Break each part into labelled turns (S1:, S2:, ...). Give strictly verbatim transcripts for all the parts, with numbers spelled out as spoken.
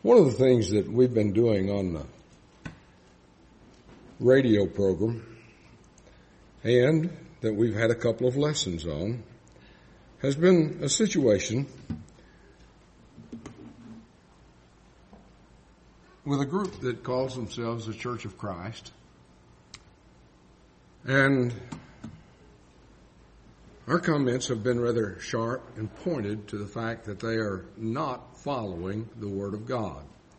S1: One of the things that we've been doing on the radio program and that we've had a couple of lessons on has been a situation with a group that calls themselves the Church of Christ. And our comments have been rather sharp and pointed to the fact that they are not following the Word of God.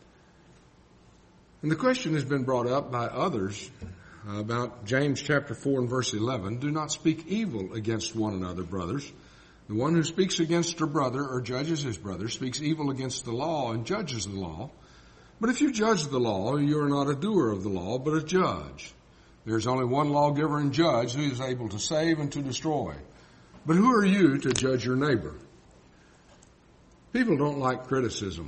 S1: And the question has been brought up by others about James chapter four and verse eleven. Do not speak evil against one another, brothers. The one who speaks against a brother or judges his brother speaks evil against the law and judges the law. But if you judge the law, you are not a doer of the law, but a judge. There is only one lawgiver and judge who is able to save and to destroy. But who are you to judge your neighbor? People don't like criticism.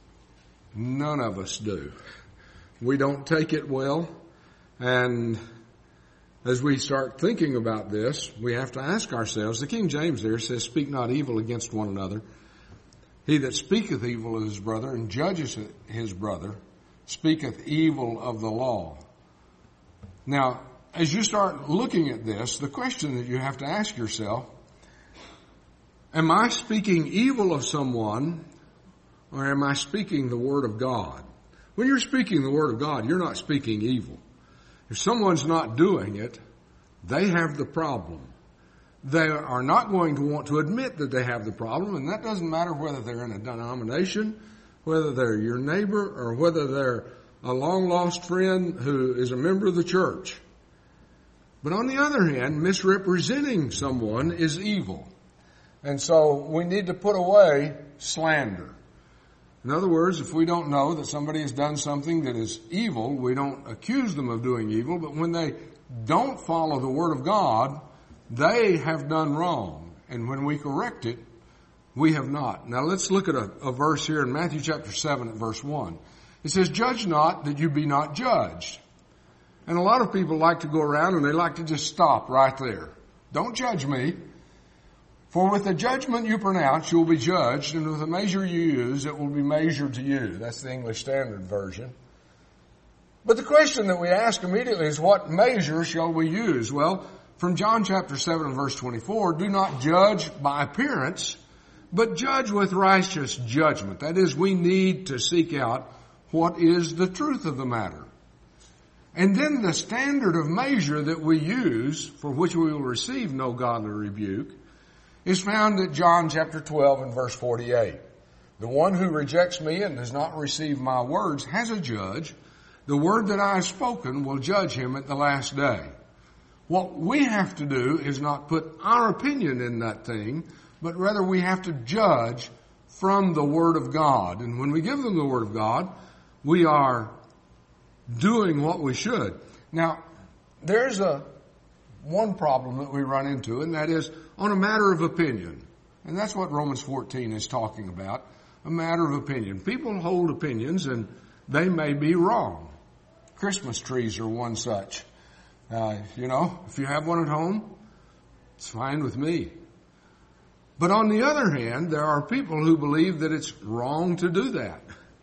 S1: None of us do. We don't take it well. And as we start thinking about this, we have to ask ourselves, the King James there says, speak not evil against one another. He that speaketh evil of his brother and judges his brother speaketh evil of the law. Now, as you start looking at this, the question that you have to ask yourself, am I speaking evil of someone or am I speaking the Word of God? When you're speaking the Word of God, you're not speaking evil. If someone's not doing it, they have the problem. They are not going to want to admit that they have the problem, and that doesn't matter whether they're in a denomination, whether they're your neighbor, or whether they're a long-lost friend who is a member of the church. But on the other hand, misrepresenting someone is evil. And so we need to put away slander. In other words, if we don't know that somebody has done something that is evil, we don't accuse them of doing evil, but when they don't follow the Word of God, they have done wrong. And when we correct it, we have not. Now let's look at a, a verse here in Matthew chapter seven at verse one. It says, judge not that you be not judged. And a lot of people like to go around and they like to just stop right there. Don't judge me. For with the judgment you pronounce, you will be judged, and with the measure you use, it will be measured to you. That's the English Standard Version. But the question that we ask immediately is, what measure shall we use? Well, from John chapter seven and verse twenty-four, do not judge by appearance, but judge with righteous judgment. That is, we need to seek out what is the truth of the matter. And then the standard of measure that we use, for which we will receive no godly rebuke, is found at John chapter twelve and verse forty-eight. The one who rejects me and does not receive my words has a judge. The word that I have spoken will judge him at the last day. What we have to do is not put our opinion in that thing, but rather we have to judge from the Word of God. And when we give them the Word of God, we are doing what we should. Now, there's a one problem that we run into, and that is on a matter of opinion. And that's what Romans fourteen is talking about, a matter of opinion. People hold opinions, and they may be wrong. Christmas trees are one such. Uh, you know, if you have one at home, it's fine with me. But on the other hand, there are people who believe that it's wrong to do that.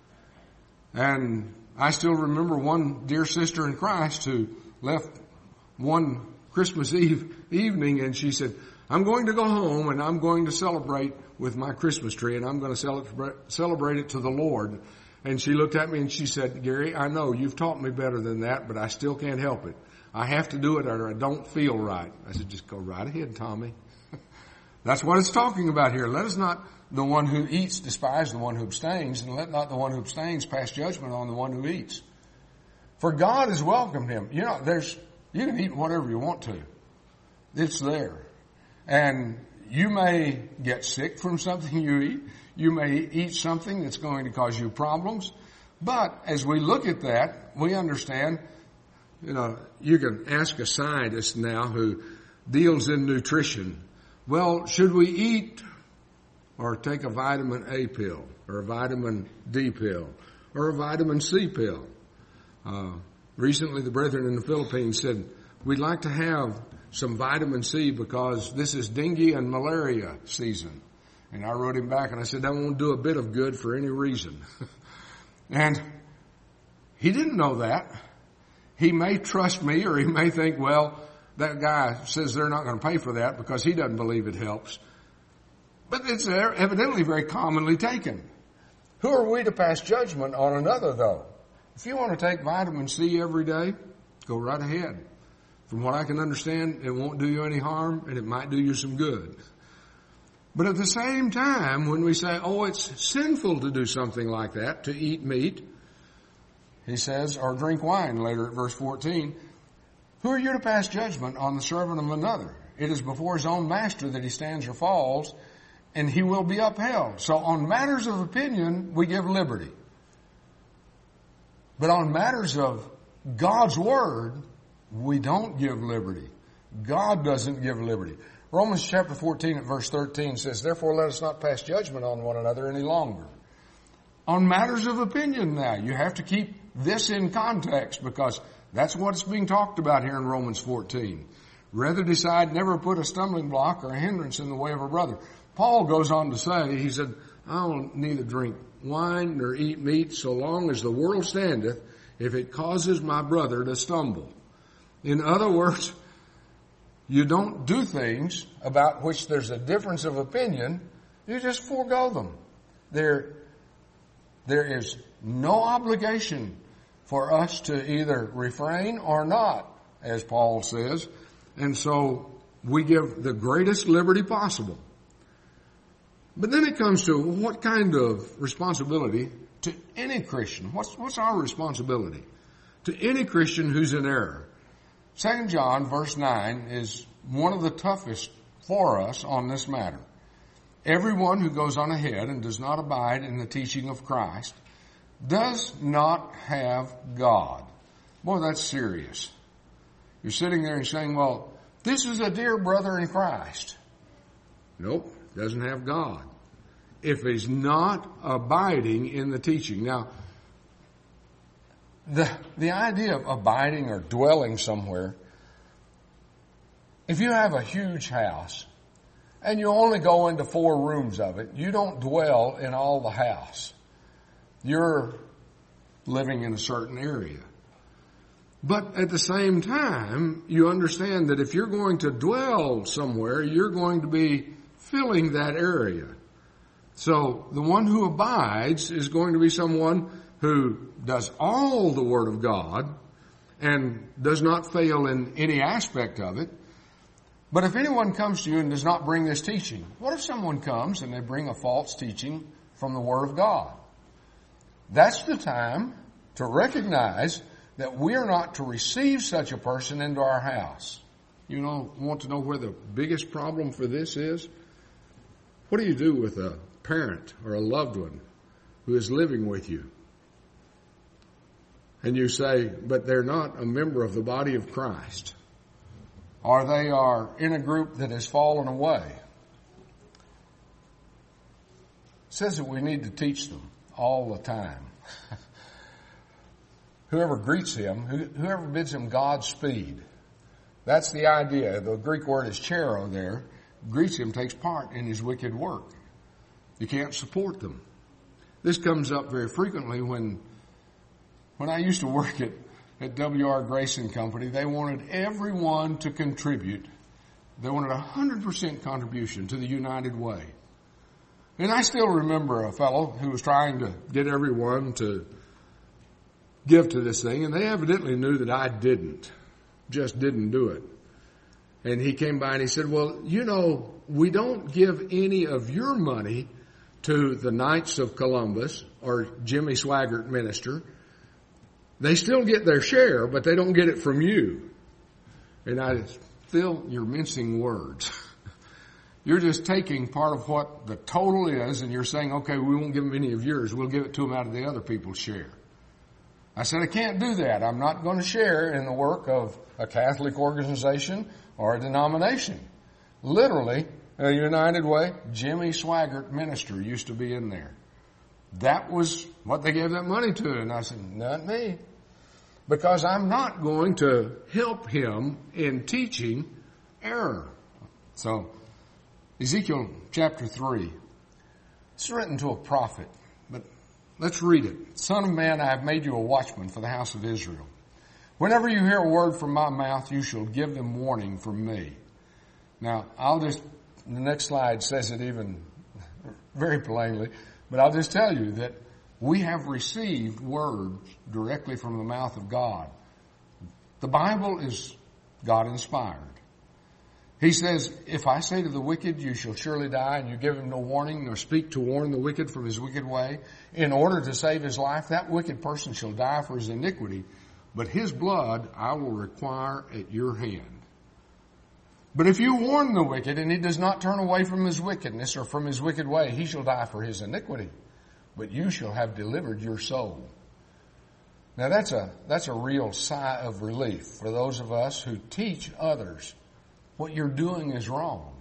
S1: And I still remember one dear sister in Christ who left one Christmas Eve evening and she said, I'm going to go home and I'm going to celebrate with my Christmas tree and I'm going to celebrate, celebrate it to the Lord. And she looked at me and she said, Gary, I know you've taught me better than that, but I still can't help it. I have to do it or I don't feel right. I said, just go right ahead, Tommy. That's what it's talking about here. Let us not the one who eats despise the one who abstains, and let not the one who abstains pass judgment on the one who eats. For God has welcomed him. You know, there's, you can eat whatever you want to. It's there. And you may get sick from something you eat. You may eat something that's going to cause you problems. But as we look at that, we understand, you know, you can ask a scientist now who deals in nutrition, well, should we eat or take a vitamin A pill or a vitamin D pill or a vitamin C pill? Uh, recently the brethren in the Philippines said, we'd like to have some vitamin C because this is dengue and malaria season. And I wrote him back and I said, that won't do a bit of good for any reason. And he didn't know that. He may trust me, or he may think, well, that guy says they're not going to pay for that because he doesn't believe it helps. But it's evidently very commonly taken. Who are we to pass judgment on another, though? If you want to take vitamin C every day, go right ahead. From what I can understand, it won't do you any harm, and it might do you some good. But at the same time, when we say, oh, it's sinful to do something like that, to eat meat, he says, or drink wine, later at verse fourteen, who are you to pass judgment on the servant of another? It is before his own master that he stands or falls, and he will be upheld. So on matters of opinion, we give liberty. But on matters of God's word, we don't give liberty. God doesn't give liberty. Romans chapter fourteen at verse thirteen says, therefore let us not pass judgment on one another any longer. On matters of opinion now, you have to keep this in context because that's what's being talked about here in Romans fourteen. Rather decide never put a stumbling block or a hindrance in the way of a brother. Paul goes on to say, he said, I will neither drink wine nor eat meat so long as the world standeth, if it causes my brother to stumble. In other words, you don't do things about which there's a difference of opinion. You just forego them. There, there is no obligation for us to either refrain or not, as Paul says. And so we give the greatest liberty possible. But then it comes to what kind of responsibility to any Christian. What's, what's our responsibility? To any Christian who's in error. Second John verse nine is one of the toughest for us on this matter. Everyone who goes on ahead and does not abide in the teaching of Christ does not have God. Boy, that's serious. You're sitting there and saying, well, this is a dear brother in Christ. Nope, doesn't have God. If he's not abiding in the teaching. Now, the, the idea of abiding or dwelling somewhere, if you have a huge house and you only go into four rooms of it, you don't dwell in all the house. You're living in a certain area. But at the same time, you understand that if you're going to dwell somewhere, you're going to be filling that area. So the one who abides is going to be someone who does all the Word of God and does not fail in any aspect of it. But if anyone comes to you and does not bring this teaching, what if someone comes and they bring a false teaching from the Word of God? That's the time to recognize that we are not to receive such a person into our house. You know, want to know where the biggest problem for this is? What do you do with a parent or a loved one who is living with you? And you say, but they're not a member of the body of Christ. Or they are in a group that has fallen away. It says that we need to teach them all the time. Whoever greets him, whoever bids him Godspeed. That's the idea. The Greek word is chero there. Greets him, takes part in his wicked work. You can't support them. This comes up very frequently when when I used to work at, at W R Grace and Company. They wanted everyone to contribute. They wanted a one hundred percent contribution to the United Way. And I still remember a fellow who was trying to get everyone to give to this thing, and they evidently knew that I didn't, just didn't do it. And he came by and he said, well, you know, we don't give any of your money to the Knights of Columbus or Jimmy Swaggart Minister. They still get their share, but they don't get it from you. And I Phil, you're mincing words. You're just taking part of what the total is, and you're saying, okay, we won't give them any of yours. We'll give it to them out of the other people's share. I said, I can't do that. I'm not going to share in the work of a Catholic organization or a denomination. Literally, a United Way, Jimmy Swaggart Minister used to be in there. That was what they gave that money to. And I said, not me. Because I'm not going to help him in teaching error. So, Ezekiel chapter three. It's written to a prophet, but Let's read it. Son of man, I have made you a watchman for the house of Israel. Whenever you hear a word from my mouth, you shall give them warning from me. Now, I'll just, the next slide says it even very plainly, but I'll just tell you that we have received words directly from the mouth of God. The Bible is God-inspired. He says, if I say to the wicked, you shall surely die, and you give him no warning, nor speak to warn the wicked from his wicked way, in order to save his life, that wicked person shall die for his iniquity, but his blood I will require at your hand. But if you warn the wicked, and he does not turn away from his wickedness or from his wicked way, he shall die for his iniquity, but you shall have delivered your soul. Now that's a, that's a real sigh of relief for those of us who teach others what you're doing is wrong.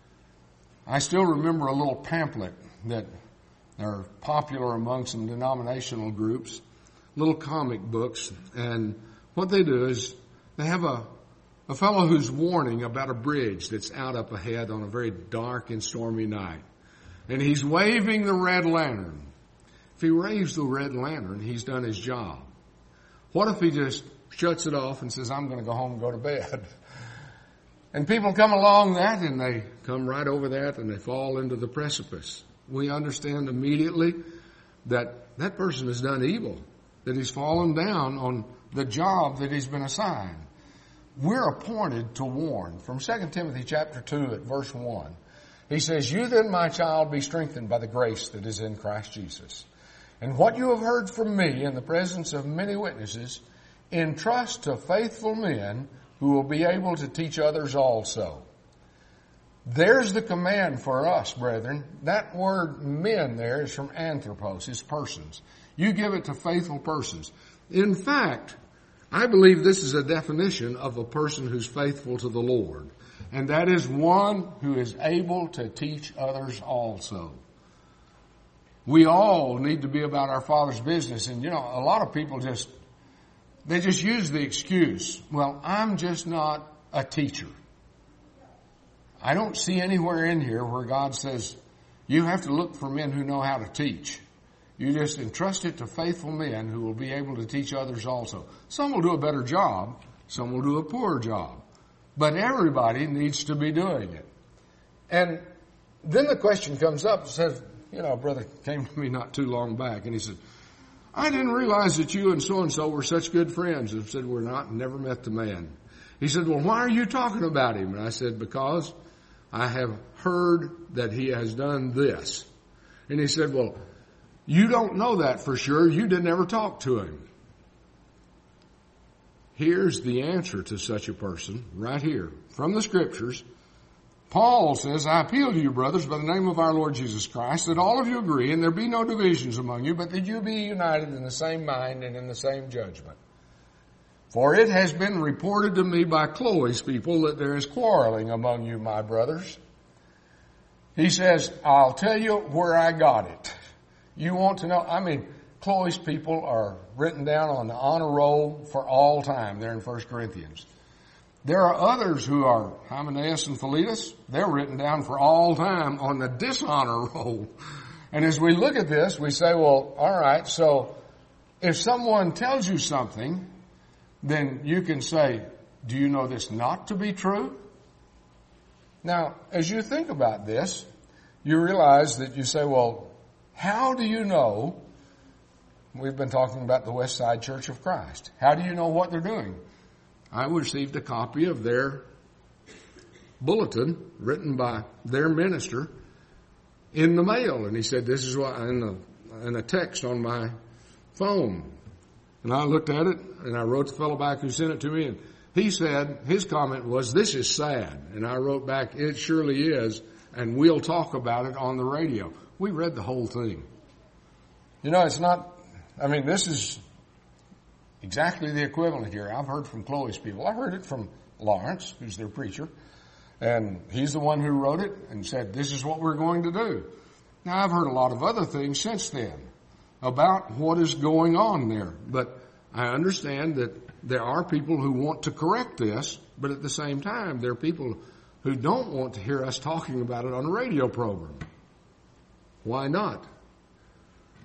S1: I still remember a little pamphlet that are popular among some denominational groups, little comic books, and what they do is they have a, a fellow who's warning about a bridge that's out up ahead on a very dark and stormy night. And he's waving the red lantern. If he waves the red lantern, he's done his job. What if he just shuts it off and says, I'm going to go home and go to bed? And people come along that and they come right over that and they fall into the precipice. We understand immediately that that person has done evil, that he's fallen down on the job that he's been assigned. We're appointed to warn. From Second Timothy chapter two at verse one, he says, you then, my child, be strengthened by the grace that is in Christ Jesus. And what you have heard from me in the presence of many witnesses, entrust to faithful men who will be able to teach others also. There's the command for us, brethren. That word men there is from anthropos, is persons. You give it to faithful persons. In fact, I believe this is a definition of a person who's faithful to the Lord. And that is one who is able to teach others also. We all need to be about our Father's business. And, you know, a lot of people just, they just use the excuse, well, I'm just not a teacher. I don't see anywhere in here where God says, you have to look for men who know how to teach. You just entrust it to faithful men who will be able to teach others also. Some will do a better job. Some will do a poorer job. But everybody needs to be doing it. And then the question comes up and says, you know, a brother came to me not too long back and he said, I didn't realize that you and so-and-so were such good friends. I said, we're not, never met the man. He said, well, why are you talking about him? And I said, because I have heard that he has done this. And he said, well, you don't know that for sure. You didn't ever talk to him. Here's the answer to such a person right here from the scriptures. Paul says, I appeal to you, brothers, by the name of our Lord Jesus Christ, that all of you agree and there be no divisions among you, but that you be united in the same mind and in the same judgment. For it has been reported to me by Chloe's people that there is quarreling among you, my brothers. He says, I'll tell you where I got it. You want to know? I mean, Chloe's people are written down on the honor roll for all time there in First Corinthians. There are others who are Hymenaeus and Philetus. They're written down for all time on the dishonor roll. And as we look at this, we say, well, all right, so if someone tells you something, then you can say, do you know this not to be true? Now, as you think about this, you realize that you say, well, how do you know? We've been talking about the West Side Church of Christ. How do you know what they're doing? I received a copy of their bulletin written by their minister in the mail. And he said, this is what, in a, in a text on my phone. And I looked at it and I wrote the fellow back who sent it to me. And he said, his comment was, this is sad. And I wrote back, it surely is. And we'll talk about it on the radio. We read the whole thing. You know, it's not, I mean, this is exactly the equivalent here. I've heard from Chloe's people. I heard it from Lawrence, who's their preacher. And he's the one who wrote it and said, this is what we're going to do. Now, I've heard a lot of other things since then about what is going on there. But I understand that there are people who want to correct this, but at the same time, there are people who don't want to hear us talking about it on a radio program. Why not?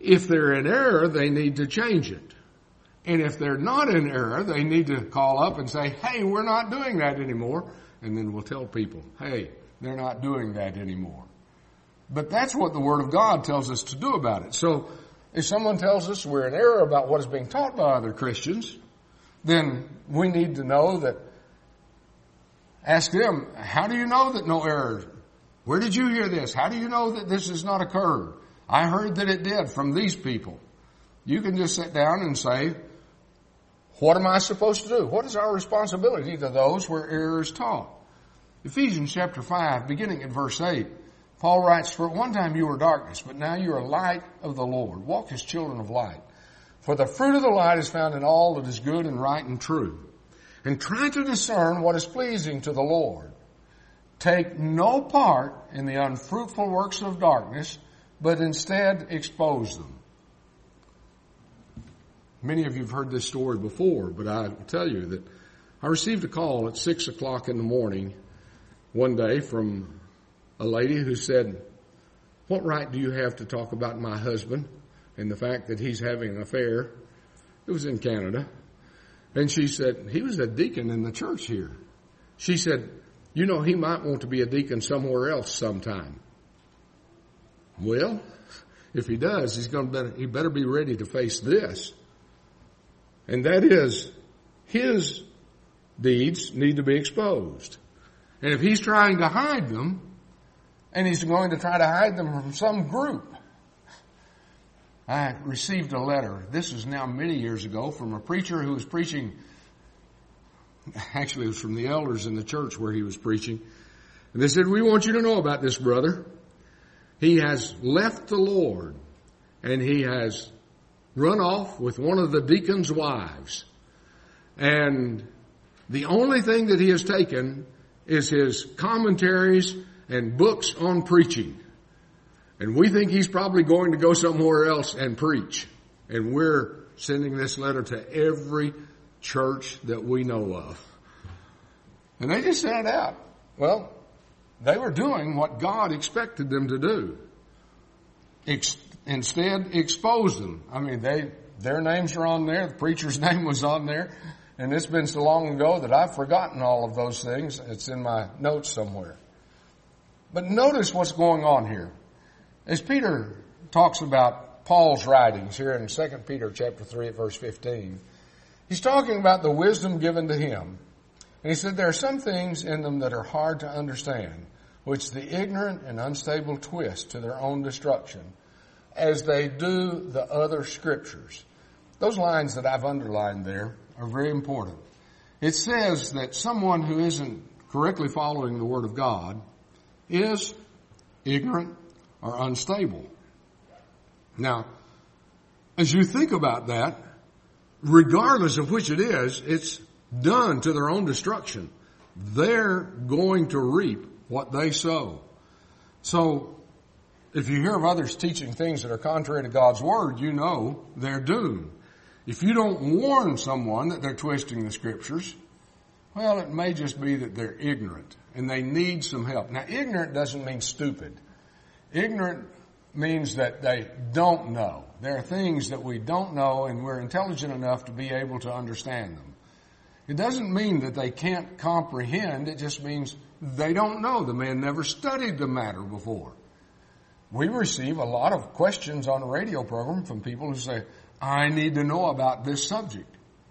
S1: If they're in error, they need to change it. And if they're not in error, they need to call up and say, hey, we're not doing that anymore. And then we'll tell people, hey, they're not doing that anymore. But that's what the Word of God tells us to do about it. So if someone tells us we're in error about what is being taught by other Christians, then we need to know that, ask them, how do you know that no error? Where did you hear this? How do you know that this has not occurred? I heard that it did from these people. You can just sit down and say, what am I supposed to do? What is our responsibility to those where error is taught? Ephesians chapter five, beginning at verse eight, Paul writes, for at one time you were darkness, but now you are light of the Lord. Walk as children of light. For the fruit of the light is found in all that is good and right and true. And try to discern what is pleasing to the Lord. Take no part in the unfruitful works of darkness, but instead expose them. Many of you have heard this story before, but I will tell you that I received a call at six o'clock in the morning one day from a lady who said, what right do you have to talk about my husband and the fact that he's having an affair? It was in Canada. And she said, he was a deacon in the church here. She said, you know, he might want to be a deacon somewhere else sometime. Well, if he does, he's going to better, he better be ready to face this. And that is, his deeds need to be exposed. And if he's trying to hide them, and he's going to try to hide them from some group. I received a letter, this is now many years ago, from a preacher who was preaching, actually it was from the elders in the church where he was preaching. And they said, we want you to know about this brother. He has left the Lord, and he has run off with one of the deacon's wives. And the only thing that he has taken is his commentaries and books on preaching. And we think he's probably going to go somewhere else and preach. And we're sending this letter to every church that we know of. And they just sent it out. Well, they were doing what God expected them to do. Ex- instead, expose them. I mean, they their names are on there. The preacher's name was on there. And it's been so long ago that I've forgotten all of those things. It's in my notes somewhere. But notice what's going on here. As Peter talks about Paul's writings here in Second Peter chapter three at verse fifteen, he's talking about the wisdom given to him. And he said there are some things in them that are hard to understand, which the ignorant and unstable twist to their own destruction, as they do the other scriptures. Those lines that I've underlined there are very important. It says that someone who isn't correctly following the Word of God is ignorant or unstable. Now, as you think about that, regardless of which it is, it's done to their own destruction. They're going to reap what they sow. So, if you hear of others teaching things that are contrary to God's Word, you know they're doomed. If you don't warn someone that they're twisting the Scriptures, well, it may just be that they're ignorant and they need some help. Now, ignorant doesn't mean stupid. Ignorant means that they don't know. There are things that we don't know and we're intelligent enough to be able to understand them. It doesn't mean that they can't comprehend. It just means they don't know. The man never studied the matter before. We receive a lot of questions on a radio program from people who say, I need to know about this subject.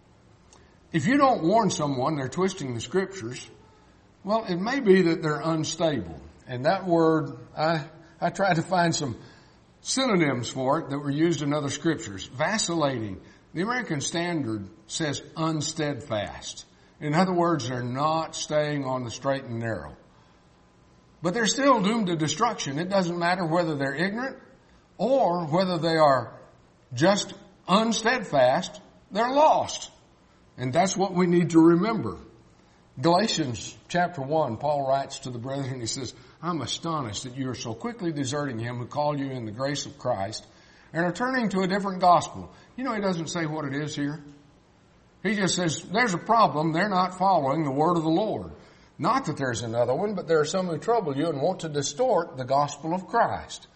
S1: If you don't warn someone they're twisting the Scriptures, well, it may be that they're unstable. And that word, I, I tried to find some synonyms for it that were used in other Scriptures. Vacillating. The American Standard says unsteadfast. In other words, they're not staying on the straight and narrow. But they're still doomed to destruction. It doesn't matter whether they're ignorant or whether they are just unsteadfast. They're lost. And that's what we need to remember. Galatians chapter one, Paul writes to the brethren, he says, I'm astonished that you are so quickly deserting him who called you in the grace of Christ and are turning to a different gospel. You know, he doesn't say what it is here. He just says, there's a problem. They're not following the word of the Lord. Not that there's another one, but there are some who trouble you and want to distort the gospel of Christ.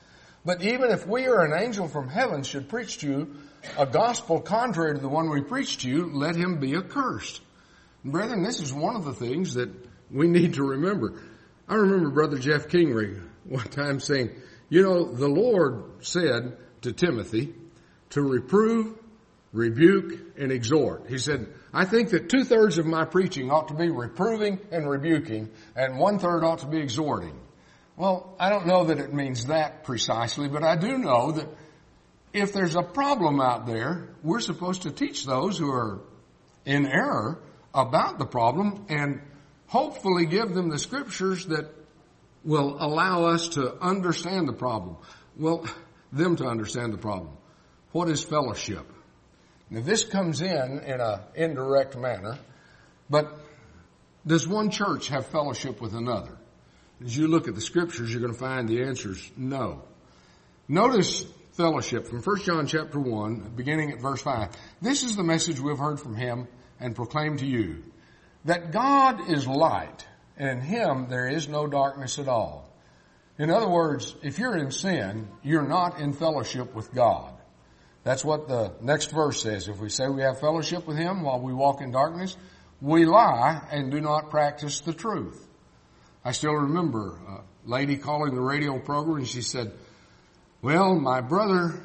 S1: But even if we or an angel from heaven should preach to you a gospel contrary to the one we preach to you, let him be accursed. Brethren, this is one of the things that we need to remember. I remember Brother Jeff Kingery one time saying, you know, the Lord said to Timothy to reprove, rebuke, and exhort. He said, I think that two-thirds of my preaching ought to be reproving and rebuking, and one-third ought to be exhorting. Well, I don't know that it means that precisely, but I do know that if there's a problem out there, we're supposed to teach those who are in error about the problem and hopefully give them the scriptures that will allow us to understand the problem. Well, them to understand the problem. What is fellowship? Now, this comes in in an indirect manner, but does one church have fellowship with another? As you look at the scriptures, you're going to find the answer is no. Notice fellowship from First John chapter one, beginning at verse five. This is the message we've heard from him and proclaimed to you, that God is light, and in him there is no darkness at all. In other words, if you're in sin, you're not in fellowship with God. That's what the next verse says. If we say we have fellowship with him while we walk in darkness, we lie and do not practice the truth. I still remember a lady calling the radio program and she said, well, my brother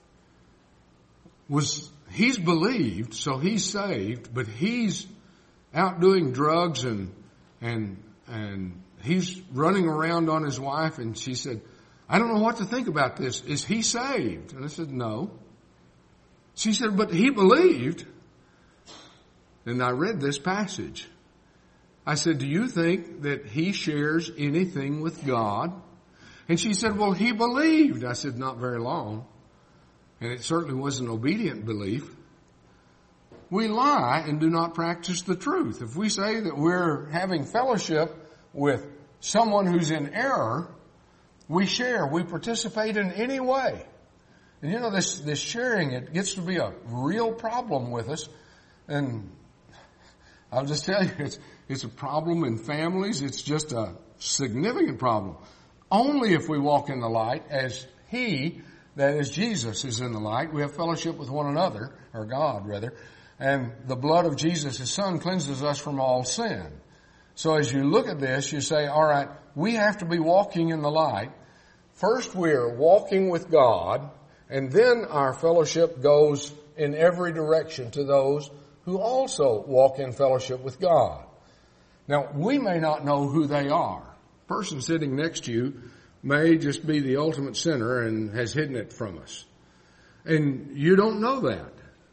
S1: was, he's believed, so he's saved, but he's out doing drugs and, and, and he's running around on his wife. And she said, I don't know what to think about this. Is he saved? And I said, no. She said, but he believed. And I read this passage. I said, do you think that he shares anything with God? And she said, well, he believed. I said, not very long. And it certainly was an obedient belief. We lie and do not practice the truth. If we say that we're having fellowship with someone who's in error, we share, we participate in any way. And you know, this, this sharing, it gets to be a real problem with us. And I'll just tell you, it's, it's a problem in families. It's just a significant problem. Only if we walk in the light as he, that is Jesus, is in the light. We have fellowship with one another, or God rather. And the blood of Jesus, his son, cleanses us from all sin. So as you look at this, you say, all right, we have to be walking in the light. First we're walking with God, and then our fellowship goes in every direction to those who also walk in fellowship with God. Now, we may not know who they are. The person sitting next to you may just be the ultimate sinner and has hidden it from us. And you don't know that.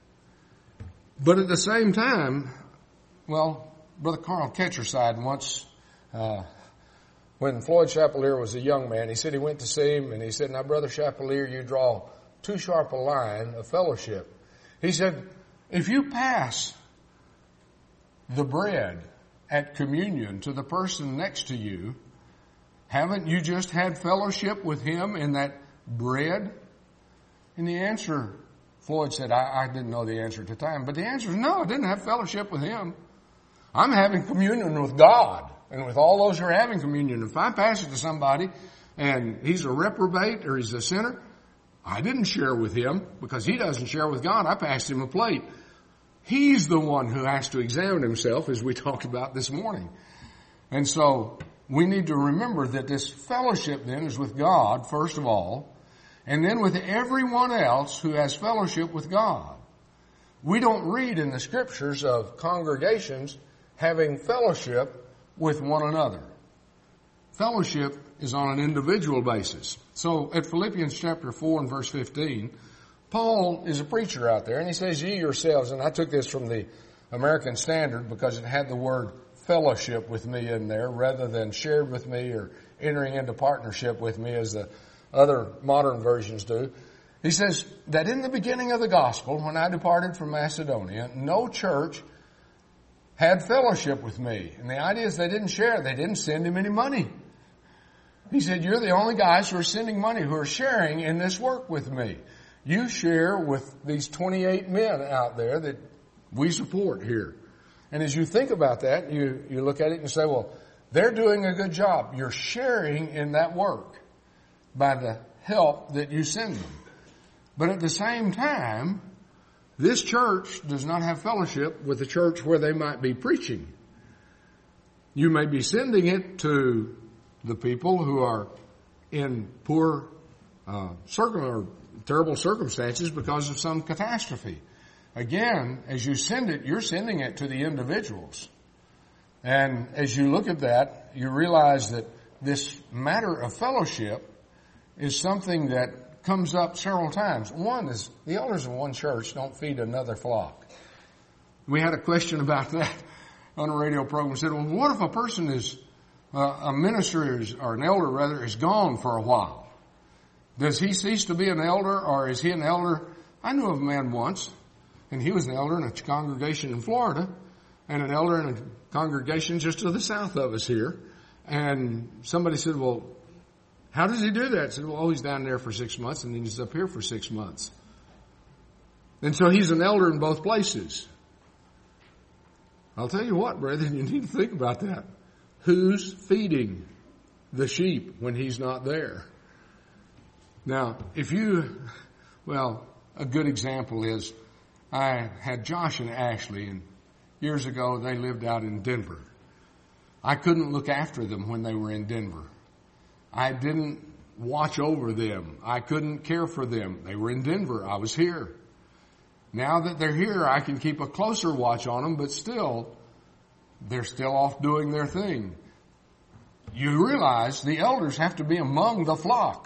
S1: But at the same time, well, Brother Carl Ketcherside once, uh, when Floyd Chapelier was a young man, he said he went to see him and he said, now, Brother Chapelier, you draw too sharp a line of fellowship. He said, if you pass the bread at communion to the person next to you, haven't you just had fellowship with him in that bread? And the answer, Floyd said, I, I didn't know the answer at the time, but the answer is no, I didn't have fellowship with him. I'm having communion with God and with all those who are having communion. If I pass it to somebody and he's a reprobate or he's a sinner, I didn't share with him because he doesn't share with God. I passed him a plate. He's the one who has to examine himself, as we talked about this morning. And so we need to remember that this fellowship then is with God, first of all, and then with everyone else who has fellowship with God. We don't read in the scriptures of congregations having fellowship with one another. Fellowship is on an individual basis. So at Philippians chapter four and verse fifteen, Paul is a preacher out there and he says, ye yourselves, and I took this from the American Standard because it had the word fellowship with me in there rather than shared with me or entering into partnership with me as the other modern versions do. He says that in the beginning of the gospel, when I departed from Macedonia, no church had fellowship with me. And the idea is they didn't share. They didn't send him any money. He said, you're the only guys who are sending money, who are sharing in this work with me. You share with these twenty-eight men out there that we support here. And as you think about that, you, you look at it and say, well, they're doing a good job. You're sharing in that work by the help that you send them. But at the same time, this church does not have fellowship with the church where they might be preaching. You may be sending it to the people who are in poor uh, circum or terrible circumstances because of some catastrophe. Again, as you send it, you're sending it to the individuals. And as you look at that, you realize that this matter of fellowship is something that comes up several times. One is the elders of one church don't feed another flock. We had a question about that on a radio program. We said, well, what if a person is, uh, a minister is, or an elder rather, is gone for a while? Does he cease to be an elder, or is he an elder? I knew of a man once, and he was an elder in a congregation in Florida, and an elder in a congregation just to the south of us here. And somebody said, well, how does he do that? I said, well, oh, he's down there for six months, and then he's up here for six months. And so he's an elder in both places. I'll tell you what, brethren, you need to think about that. Who's feeding the sheep when he's not there? Now, if you, well, a good example is I had Josh and Ashley, and years ago they lived out in Denver. I couldn't look after them when they were in Denver. I didn't watch over them. I couldn't care for them. They were in Denver. I was here. Now that they're here, I can keep a closer watch on them, but still, they're still off doing their thing. You realize the elders have to be among the flock.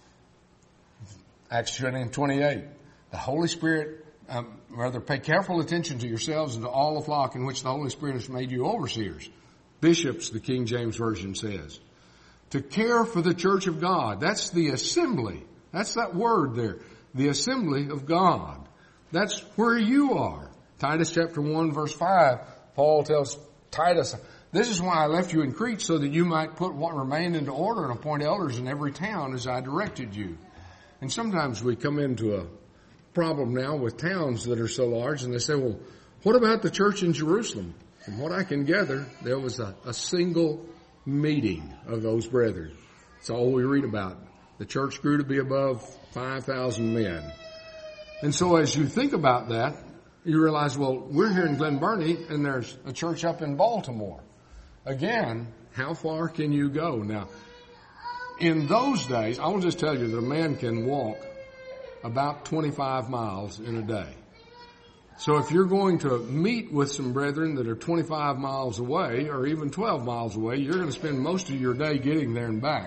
S1: Acts twenty-eight. The Holy Spirit, um, rather pay careful attention to yourselves and to all the flock in which the Holy Spirit has made you overseers. Bishops, the King James Version says. To care for the church of God. That's the assembly. That's that word there. The assembly of God. That's where you are. Titus chapter one verse five, Paul tells Titus, this is why I left you in Crete, so that you might put what remained into order and appoint elders in every town as I directed you. And sometimes we come into a problem now with towns that are so large, and they say, well, what about the church in Jerusalem? From what I can gather, there was a, a single meeting of those brethren. That's all we read about. The church grew to be above five thousand men. And so as you think about that, you realize, well, we're here in Glen Burnie, and there's a church up in Baltimore. Again, how far can you go? Now, in those days, I will just tell you that a man can walk about twenty-five miles in a day. So if you're going to meet with some brethren that are twenty-five miles away, or even twelve miles away, you're going to spend most of your day getting there and back.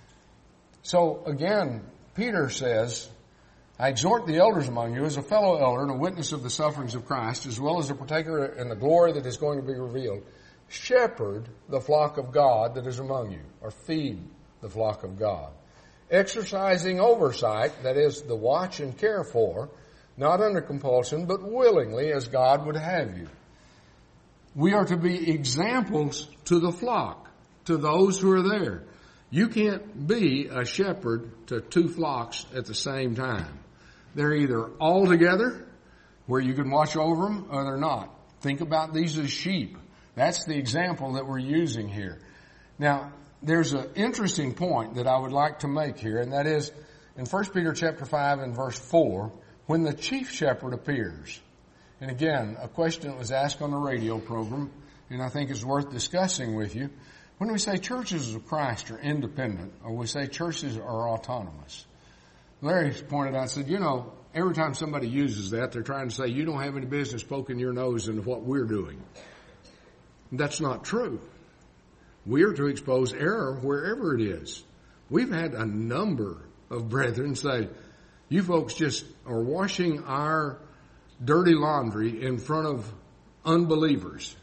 S1: So again, Peter says, I exhort the elders among you as a fellow elder and a witness of the sufferings of Christ, as well as a partaker in the glory that is going to be revealed. Shepherd the flock of God that is among you, or feed the flock of God. Exercising oversight, that is, the watch and care for, not under compulsion, but willingly as God would have you. We are to be examples to the flock, to those who are there. You can't be a shepherd to two flocks at the same time. They're either all together, where you can watch over them, or they're not. Think about these as sheep. That's the example that we're using here. Now, there's an interesting point that I would like to make here, and that is in First Peter chapter five and verse four, when the chief shepherd appears. And again, a question that was asked on the radio program, and I think is worth discussing with you. When we say churches of Christ are independent, or we say churches are autonomous, Larry pointed out, said, you know, every time somebody uses that, they're trying to say, you don't have any business poking your nose into what we're doing. That's not true. We are to expose error wherever it is. We've had a number of brethren say, you folks just are washing our dirty laundry in front of unbelievers.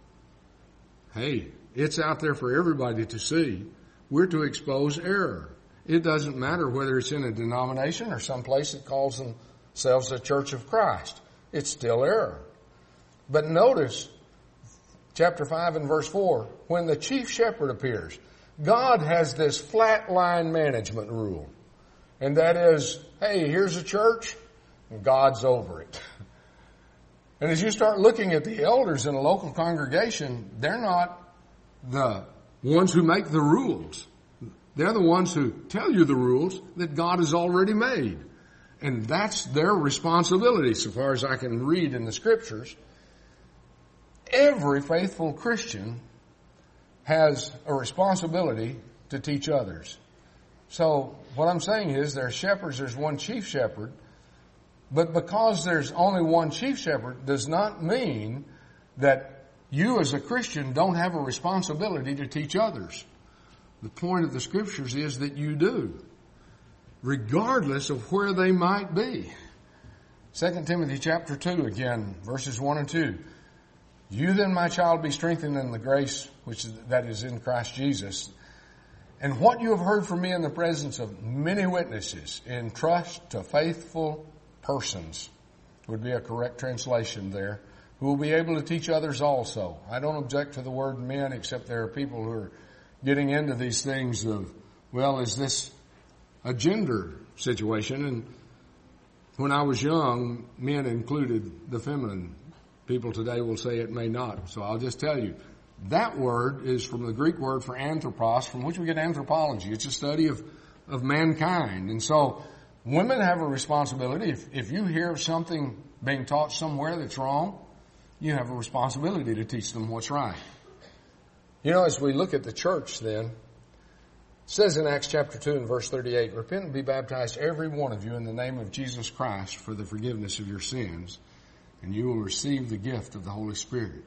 S1: Hey, it's out there for everybody to see. We're to expose error. It doesn't matter whether it's in a denomination or some place that calls themselves a Church of Christ. It's still error. But notice, chapter five and verse four, when the chief shepherd appears, God has this flat line management rule. And that is, hey, here's a church, and God's over it. And as you start looking at the elders in a local congregation, they're not the ones who make the rules. They're the ones who tell you the rules that God has already made. And that's their responsibility, so far as I can read in the Scriptures. Every faithful Christian has a responsibility to teach others. So what I'm saying is there's shepherds, there's one chief shepherd, but because there's only one chief shepherd does not mean that you as a Christian don't have a responsibility to teach others. The point of the Scriptures is that you do, regardless of where they might be. Second Timothy chapter two again, verses one and two. You then, my child, be strengthened in the grace which is, that is in Christ Jesus. And what you have heard from me in the presence of many witnesses, entrust to faithful persons, would be a correct translation there, who will be able to teach others also. I don't object to the word men, except there are people who are getting into these things of, well, is this a gender situation? And when I was young, men included the feminine. People today will say it may not. So I'll just tell you, that word is from the Greek word for anthropos, from which we get anthropology. It's a study of, of mankind. And so women have a responsibility. If, if you hear something being taught somewhere that's wrong, you have a responsibility to teach them what's right. You know, as we look at the church then, it says in Acts chapter two and verse thirty-eight, repent and be baptized every one of you in the name of Jesus Christ for the forgiveness of your sins, and you will receive the gift of the Holy Spirit.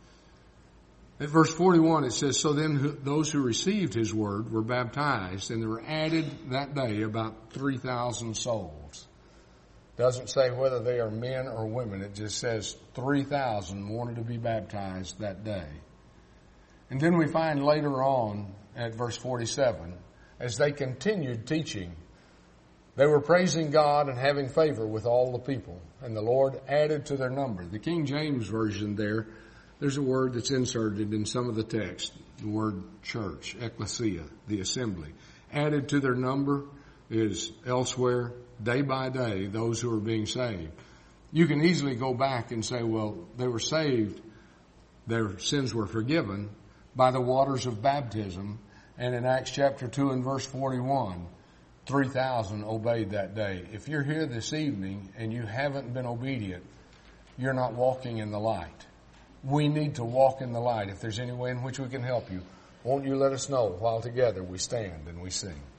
S1: At verse forty-one it says, so then those who received his word were baptized, and there were added that day about three thousand souls. Doesn't say whether they are men or women. It just says three thousand wanted to be baptized that day. And then we find later on at verse forty-seven, as they continued teaching, they were praising God and having favor with all the people, and the Lord added to their number. The King James Version there, there's a word that's inserted in some of the text, the word church, ecclesia, the assembly. Added to their number is elsewhere, day by day, those who are being saved. You can easily go back and say, well, they were saved, their sins were forgiven by the waters of baptism. And in Acts chapter two and verse forty-one, three thousand obeyed that day. If you're here this evening and you haven't been obedient, you're not walking in the light. We need to walk in the light. If there's any way in which we can help you, won't you let us know while together we stand and we sing.